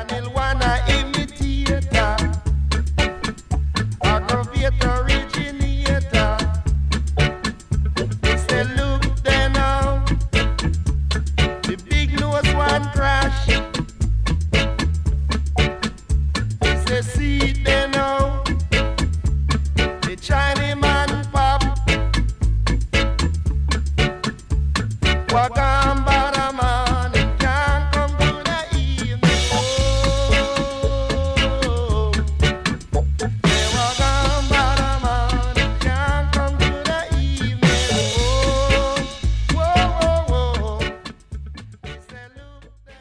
Wanna imitator, aggravator, originator. They say, look there now, the big nose one crash. They say, see it there now, they Chinese